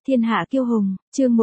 Thiên hạ kiêu hùng, chương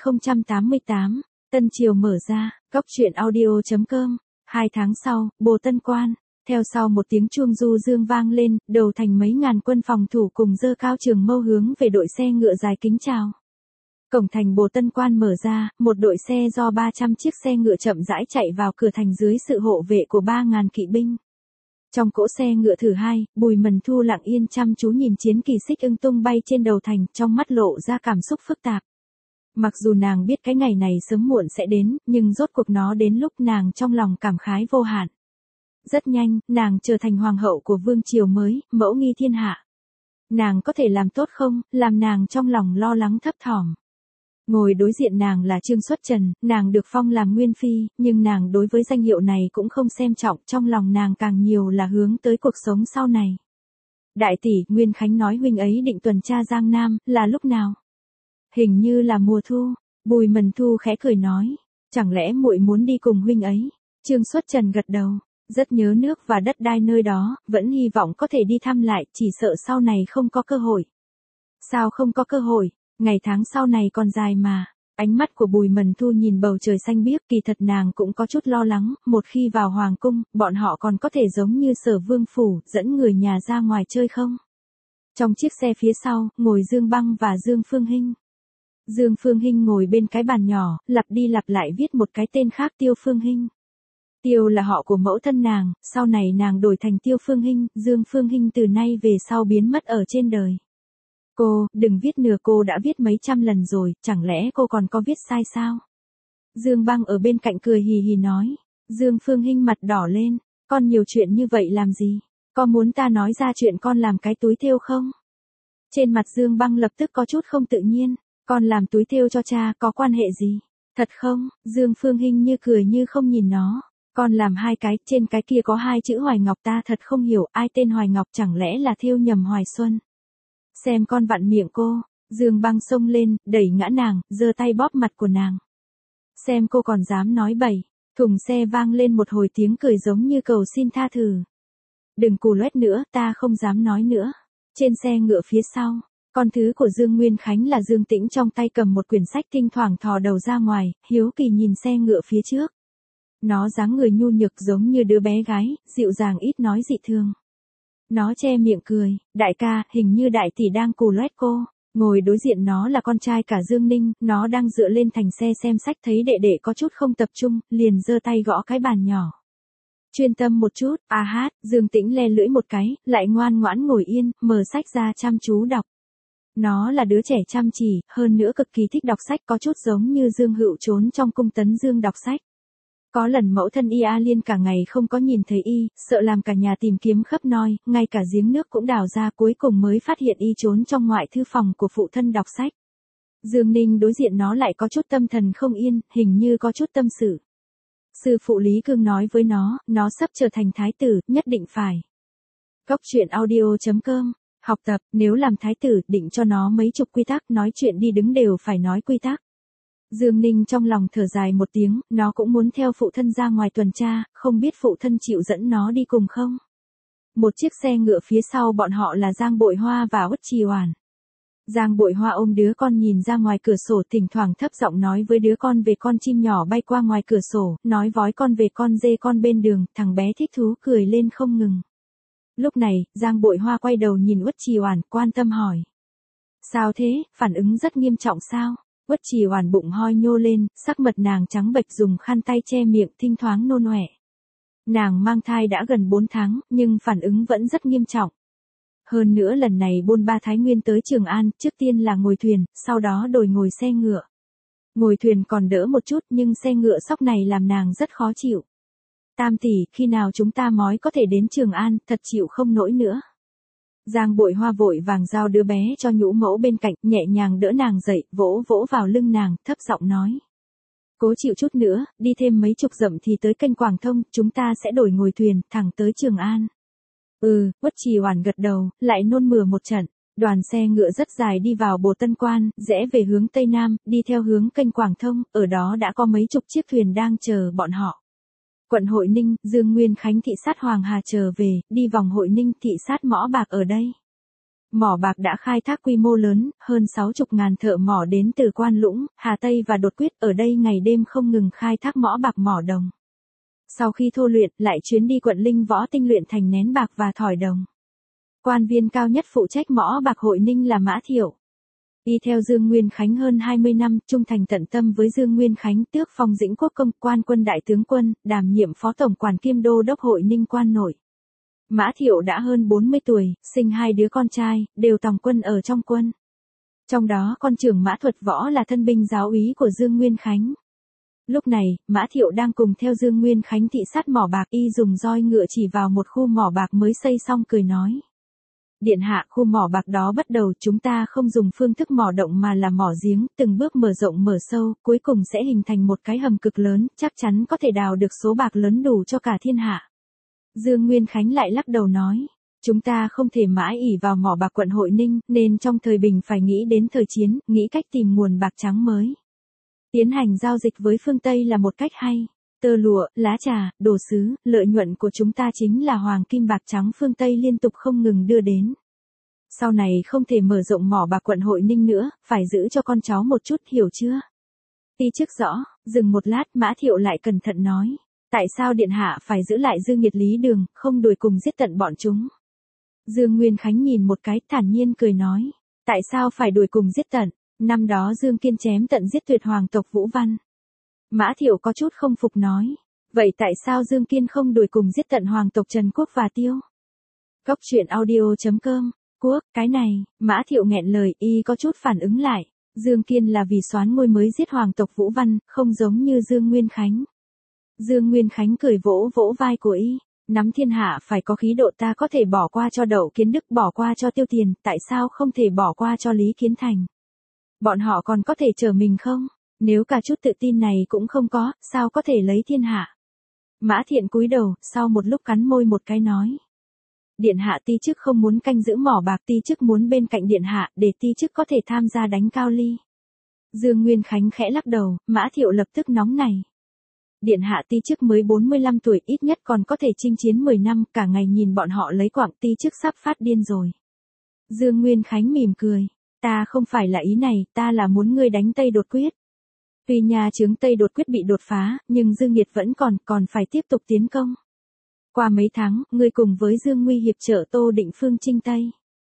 1088, Tân Triều mở ra, góc truyện audio.com. 2 tháng sau, Bồ Tân Quan, theo sau một tiếng chuông du dương vang lên, đầu thành mấy ngàn quân phòng thủ cùng giơ cao trường mâu hướng về đội xe ngựa dài kính chào. Cổng thành Bồ Tân Quan mở ra, một đội xe do 300 chiếc xe ngựa chậm rãi chạy vào cửa thành dưới sự hộ vệ của 3.000 kỵ binh. Trong cỗ xe ngựa thứ hai, Bùi Mần Thu lặng yên chăm chú nhìn chiến kỳ xích ưng tung bay trên đầu thành, trong mắt lộ ra cảm xúc phức tạp. Mặc dù nàng biết cái ngày này sớm muộn sẽ đến, nhưng rốt cuộc nó đến lúc nàng trong lòng cảm khái vô hạn. Rất nhanh, nàng trở thành hoàng hậu của vương triều mới, mẫu nghi thiên hạ. Nàng có thể làm tốt không, làm nàng trong lòng lo lắng thấp thỏm. Ngồi đối diện nàng là Trương Xuất Trần, nàng được phong làm nguyên phi, nhưng nàng đối với danh hiệu này cũng không xem trọng, trong lòng nàng càng nhiều là hướng tới cuộc sống sau này. Đại tỷ, Nguyên Khánh nói huynh ấy định tuần tra Giang Nam, là lúc nào? Hình như là mùa thu. Bùi Mần Thu khẽ cười nói, chẳng lẽ muội muốn đi cùng huynh ấy? Trương Xuất Trần gật đầu, rất nhớ nước và đất đai nơi đó, vẫn hy vọng có thể đi thăm lại, chỉ sợ sau này không có cơ hội. Sao không có cơ hội? Ngày tháng sau này còn dài mà. Ánh mắt của Bùi Mần Thu nhìn bầu trời xanh biếc, kỳ thật nàng cũng có chút lo lắng, một khi vào hoàng cung, bọn họ còn có thể giống như Sở Vương phủ, dẫn người nhà ra ngoài chơi không? Trong chiếc xe phía sau, ngồi Dương Băng và Dương Phương Hinh. Dương Phương Hinh ngồi bên cái bàn nhỏ, lặp đi lặp lại viết một cái tên khác Tiêu Phương Hinh. Tiêu là họ của mẫu thân nàng, sau này nàng đổi thành Tiêu Phương Hinh, Dương Phương Hinh từ nay về sau biến mất ở trên đời. Cô, đừng viết nửa, cô đã viết mấy trăm lần rồi, chẳng lẽ cô còn có viết sai sao? Dương Băng ở bên cạnh cười hì hì nói. Dương Phương Hinh mặt đỏ lên, con nhiều chuyện như vậy làm gì? Có muốn ta nói ra chuyện con làm cái túi thêu không? Trên mặt Dương Băng lập tức có chút không tự nhiên, con làm túi thêu cho cha có quan hệ gì? Thật không? Dương Phương Hinh như cười như không nhìn nó. Con làm 2 cái, trên cái kia có 2 chữ Hoài Ngọc, ta thật không hiểu, ai tên Hoài Ngọc, chẳng lẽ là thêu nhầm Hoài Xuân? Xem con vặn miệng cô. Dương Băng xông lên, đẩy ngã nàng, giơ tay bóp mặt của nàng. Xem cô còn dám nói bậy. Thùng xe vang lên một hồi tiếng cười giống như cầu xin tha thứ. Đừng cù loét nữa, ta không dám nói nữa. Trên xe ngựa phía sau, con thứ của Dương Nguyên Khánh là Dương Tĩnh trong tay cầm một quyển sách, thỉnh thoảng thò đầu ra ngoài, hiếu kỳ nhìn xe ngựa phía trước. Nó dáng người nhu nhược giống như đứa bé gái, dịu dàng ít nói dị thường. Nó che miệng cười, đại ca, hình như đại tỷ đang cù loét cô. Ngồi đối diện nó là con trai cả Dương Ninh, nó đang dựa lên thành xe xem sách, thấy đệ đệ có chút không tập trung, liền giơ tay gõ cái bàn nhỏ. Chuyên tâm một chút, a hát, Dương Tĩnh le lưỡi một cái, lại ngoan ngoãn ngồi yên, mở sách ra chăm chú đọc. Nó là đứa trẻ chăm chỉ, hơn nữa cực kỳ thích đọc sách, có chút giống như Dương Hựu trốn trong cung Tấn Dương đọc sách. Có lần mẫu thân y A Liên cả ngày không có nhìn thấy y, sợ làm cả nhà tìm kiếm khắp nơi, ngay cả giếng nước cũng đào ra, cuối cùng mới phát hiện y trốn trong ngoại thư phòng của phụ thân đọc sách. Dương Ninh đối diện nó lại có chút tâm thần không yên, hình như có chút tâm sự. Sư phụ Lý Cương nói với nó sắp trở thành thái tử, nhất định phải. Góc truyện audio.com, học tập, nếu làm thái tử, định cho nó mấy chục quy tắc, nói chuyện đi đứng đều phải nói quy tắc. Dương Ninh trong lòng thở dài một tiếng, nó cũng muốn theo phụ thân ra ngoài tuần tra, không biết phụ thân chịu dẫn nó đi cùng không? Một chiếc xe ngựa phía sau bọn họ là Giang Bội Hoa và Uất Trì Hoản. Giang Bội Hoa ôm đứa con nhìn ra ngoài cửa sổ, thỉnh thoảng thấp giọng nói với đứa con về con chim nhỏ bay qua ngoài cửa sổ, nói vói con về con dê con bên đường, thằng bé thích thú cười lên không ngừng. Lúc này, Giang Bội Hoa quay đầu nhìn Uất Trì Hoản, quan tâm hỏi. Sao thế, phản ứng rất nghiêm trọng sao? Uất Trì Hoản bụng hoi nhô lên, sắc mặt nàng trắng bệch, dùng khăn tay che miệng, thỉnh thoảng nôn ọe. Nàng mang thai đã gần 4 tháng, nhưng phản ứng vẫn rất nghiêm trọng. Hơn nữa lần này bôn ba Thái Nguyên tới Trường An, trước tiên là ngồi thuyền, sau đó đổi ngồi xe ngựa. Ngồi thuyền còn đỡ một chút, nhưng xe ngựa sóc này làm nàng rất khó chịu. Tam tỷ, khi nào chúng ta mói có thể đến Trường An, thật chịu không nổi nữa. Giang Bội Hoa vội vàng giao đứa bé cho nhũ mẫu bên cạnh, nhẹ nhàng đỡ nàng dậy, vỗ vỗ vào lưng nàng, thấp giọng nói. Cố chịu chút nữa, đi thêm mấy chục dặm thì tới kênh Quảng Thông, chúng ta sẽ đổi ngồi thuyền, thẳng tới Trường An. Uất Trì Hoản gật đầu, lại nôn mửa một trận. Đoàn xe ngựa rất dài đi vào Bồ Tân Quan, rẽ về hướng Tây Nam, đi theo hướng kênh Quảng Thông, ở đó đã có mấy chục chiếc thuyền đang chờ bọn họ. Quận Hội Ninh, Dương Nguyên Khánh thị sát Hoàng Hà trở về, đi vòng Hội Ninh thị sát Mõ Bạc ở đây. Mỏ bạc đã khai thác quy mô lớn, hơn 60.000 thợ mỏ đến từ Quan Lũng, Hà Tây và Đột Quyết ở đây ngày đêm không ngừng khai thác mỏ bạc mỏ đồng. Sau khi thô luyện, lại chuyến đi quận Linh Võ tinh luyện thành nén bạc và thỏi đồng. Quan viên cao nhất phụ trách mỏ bạc Hội Ninh là Mã Thiệu. Y theo Dương Nguyên Khánh hơn 20 năm, trung thành tận tâm với Dương Nguyên Khánh, tước phong Dĩnh Quốc công, quan quân đại tướng quân, đảm nhiệm phó tổng quản kiêm đô đốc Hội Ninh quan nội. Mã Thiệu đã hơn 40 tuổi, sinh 2 đứa con trai, đều tòng quân ở trong quân. Trong đó con trưởng Mã Thuật Võ là thân binh giáo úy của Dương Nguyên Khánh. Lúc này, Mã Thiệu đang cùng theo Dương Nguyên Khánh thị sát mỏ bạc, y dùng roi ngựa chỉ vào một khu mỏ bạc mới xây xong cười nói. Điện hạ, khu mỏ bạc đó bắt đầu chúng ta không dùng phương thức mỏ động mà là mỏ giếng, từng bước mở rộng mở sâu, cuối cùng sẽ hình thành một cái hầm cực lớn, chắc chắn có thể đào được số bạc lớn đủ cho cả thiên hạ. Dương Nguyên Khánh lại lắc đầu nói, chúng ta không thể mãi ỷ vào mỏ bạc quận Hội Ninh, nên trong thời bình phải nghĩ đến thời chiến, nghĩ cách tìm nguồn bạc trắng mới. Tiến hành giao dịch với phương Tây là một cách hay. Tơ lụa, lá trà, đồ sứ, lợi nhuận của chúng ta chính là hoàng kim bạc trắng phương Tây liên tục không ngừng đưa đến. Sau này không thể mở rộng mỏ bạc quận Hội Ninh nữa, phải giữ cho con cháu một chút, hiểu chưa? Ti chức rõ, dừng một lát Mã Thiệu lại cẩn thận nói. Tại sao điện hạ phải giữ lại Dương Nghiệt Lý Đường, không đuổi cùng giết tận bọn chúng? Dương Nguyên Khánh nhìn một cái, thản nhiên cười nói. Tại sao phải đuổi cùng giết tận? Năm đó Dương Kiên chém tận giết tuyệt hoàng tộc Vũ Văn. Mã Thiệu có chút không phục nói. Vậy tại sao Dương Kiên không đuổi cùng giết tận hoàng tộc Trần Quốc và Tiêu? Cốc truyện audio.com. Quốc, cái này, Mã Thiệu nghẹn lời, y có chút phản ứng lại. Dương Kiên là vì soán ngôi mới giết hoàng tộc Vũ Văn, không giống như Dương Nguyên Khánh. Dương Nguyên Khánh cười vỗ vỗ vai của y. Nắm thiên hạ phải có khí độ, ta có thể bỏ qua cho Đậu Kiến Đức, bỏ qua cho Tiêu Tiền, tại sao không thể bỏ qua cho Lý Kiến Thành? Bọn họ còn có thể trở mình không? Nếu cả chút tự tin này cũng không có, sao có thể lấy thiên hạ? Mã Thiện cúi đầu, sau một lúc cắn môi một cái nói. Điện hạ, ti chức không muốn canh giữ mỏ bạc, ti chức muốn bên cạnh điện hạ, để ti chức có thể tham gia đánh Cao Ly. Dương Nguyên Khánh khẽ lắc đầu, Mã Thiệu lập tức nóng này. Điện hạ, ti chức mới 45 tuổi, ít nhất còn có thể chinh chiến 10 năm, cả ngày nhìn bọn họ lấy quạng, ti chức sắp phát điên rồi. Dương Nguyên Khánh mỉm cười. Ta không phải là ý này, ta là muốn ngươi đánh Tây Đột Quyết. Tuy nhà trướng Tây Đột Quyết bị đột phá, nhưng Dương Nghiệt vẫn còn phải tiếp tục tiến công. Qua mấy tháng, ngươi cùng với Dương Nguy hiệp trợ Tô Định Phương chinh Tây.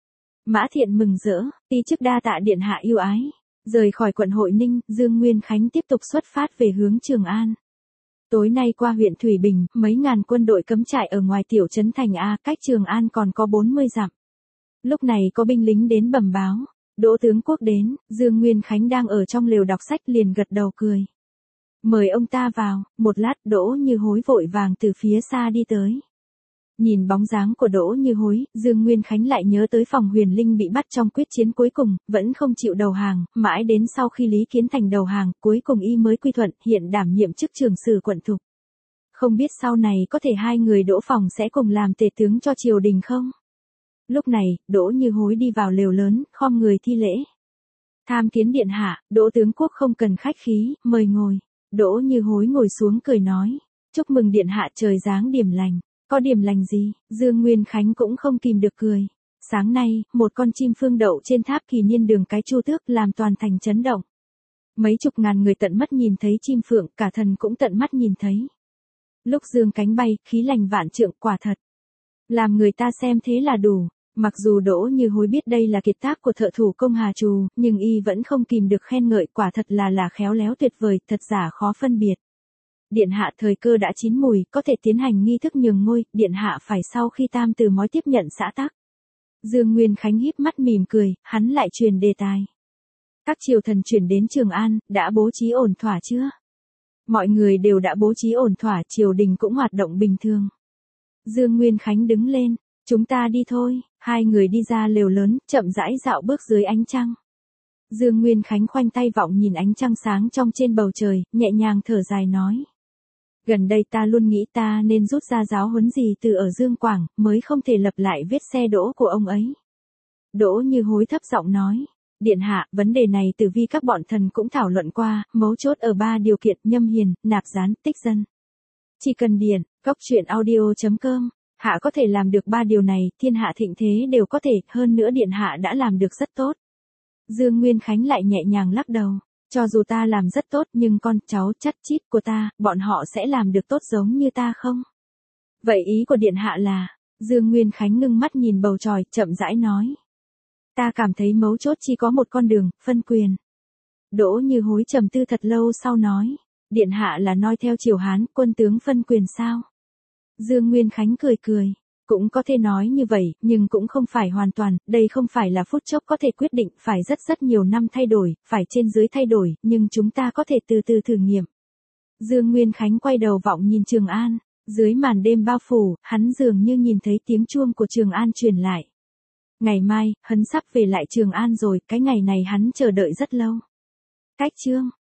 Mã Thiện mừng rỡ, ti chức đa tạ điện hạ yêu ái. Rời khỏi quận Hội Ninh, Dương Nguyên Khánh tiếp tục xuất phát về hướng Trường An. Tối nay qua huyện Thủy Bình, mấy ngàn quân đội cấm trại ở ngoài tiểu trấn Thành A, cách Trường An còn có 40 dặm. Lúc này có binh lính đến bẩm báo. Đỗ tướng quốc đến, Dương Nguyên Khánh đang ở trong lều đọc sách liền gật đầu cười. Mời ông ta vào, một lát Đỗ Như Hối vội vàng từ phía xa đi tới. Nhìn bóng dáng của Đỗ Như Hối, Dương Nguyên Khánh lại nhớ tới Phòng Huyền Linh bị bắt trong quyết chiến cuối cùng, vẫn không chịu đầu hàng, mãi đến sau khi Lý Kiến Thành đầu hàng, cuối cùng y mới quy thuận, hiện đảm nhiệm chức trường sử quận Thục. Không biết sau này có thể hai người Đỗ Phòng sẽ cùng làm tể tướng cho triều đình không? Lúc này, Đỗ Như Hối đi vào lều lớn, khom người thi lễ. Tham kiến điện hạ, Đỗ tướng quốc không cần khách khí, mời ngồi. Đỗ Như Hối ngồi xuống cười nói. Chúc mừng điện hạ, trời giáng điểm lành. Có điểm lành gì? Dương Nguyên Khánh cũng không kìm được cười. Sáng nay, một con chim phương đậu trên tháp Kỳ Niên Đường cái Chu Tước làm toàn thành chấn động. Mấy chục ngàn người tận mắt nhìn thấy chim phượng, cả thần cũng tận mắt nhìn thấy. Lúc dương cánh bay, khí lành vạn trượng, quả thật. Làm người ta xem thế là đủ. Mặc dù Đỗ Như Hối biết đây là kiệt tác của thợ thủ công Hà Trù, nhưng y vẫn không kìm được khen ngợi, quả thật là khéo léo tuyệt vời, thật giả khó phân biệt. Điện hạ, thời cơ đã chín mùi, có thể tiến hành nghi thức nhường ngôi, điện hạ phải sau khi Tam Từ Mói tiếp nhận xã tắc. Dương Nguyên Khánh híp mắt mỉm cười, hắn lại truyền đề tài. Các triều thần chuyển đến Trường An, đã bố trí ổn thỏa chưa? Mọi người đều đã bố trí ổn thỏa, triều đình cũng hoạt động bình thường. Dương Nguyên Khánh đứng lên, chúng ta đi thôi. Hai người đi ra lều lớn, chậm rãi dạo bước dưới ánh trăng. Dương Nguyên Khánh khoanh tay vọng nhìn ánh trăng sáng trong trên bầu trời, nhẹ nhàng thở dài nói. Gần đây ta luôn nghĩ ta nên rút ra giáo huấn gì từ ở Dương Quảng, mới không thể lập lại vết xe đỗ của ông ấy. Đỗ Như Hối thấp giọng nói. Điện hạ, vấn đề này Tử Vi các bọn thần cũng thảo luận qua, mấu chốt ở 3 điều kiện: nhâm hiền, nạp gián, tích dân. Chỉ cần điện, cốc truyện audio.com Hạ có thể làm được 3 điều này, thiên hạ thịnh thế đều có thể, hơn nữa điện hạ đã làm được rất tốt. Dương Nguyên Khánh lại nhẹ nhàng lắc đầu. Cho dù ta làm rất tốt nhưng con cháu chắt chít của ta, bọn họ sẽ làm được tốt giống như ta không? Vậy ý của điện hạ là, Dương Nguyên Khánh ngưng mắt nhìn bầu trời, chậm rãi nói. Ta cảm thấy mấu chốt chỉ có một con đường, phân quyền. Đỗ Như Hối trầm tư thật lâu sau nói, điện hạ là noi theo triều Hán, quân tướng phân quyền sao? Dương Nguyên Khánh cười cười. Cũng có thể nói như vậy, nhưng cũng không phải hoàn toàn, đây không phải là phút chốc có thể quyết định, phải rất nhiều năm thay đổi, phải trên dưới thay đổi, nhưng chúng ta có thể từ từ thử nghiệm. Dương Nguyên Khánh quay đầu vọng nhìn Trường An, dưới màn đêm bao phủ, hắn dường như nhìn thấy tiếng chuông của Trường An truyền lại. Ngày mai, hắn sắp về lại Trường An rồi, cái ngày này hắn chờ đợi rất lâu. Cách chương